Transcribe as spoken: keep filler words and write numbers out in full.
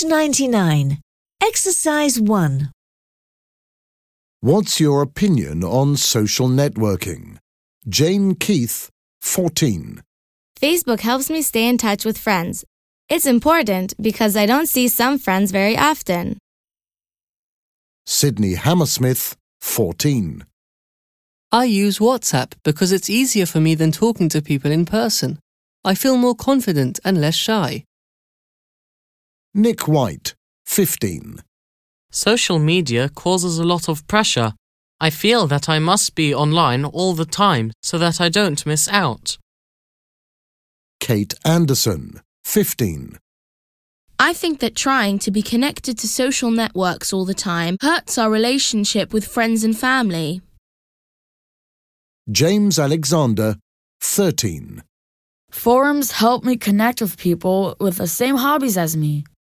Page ninety-nine. Exercise one. What's your opinion on social networking? Jane Keith, fourteen. Facebook helps me stay in touch with friends. It's important because I don't see some friends very often. Sydney Hammersmith, fourteen. I use WhatsApp because it's easier for me than talking to people in person. I feel more confident and less shy. Nick White, fifteen. Social media causes a lot of pressure. I feel that I must be online all the time so that I don't miss out. Kate Anderson, fifteen. I think that trying to be connected to social networks all the time hurts our relationship with friends and family. James Alexander, thirteen. Forums help me connect with people with the same hobbies as me.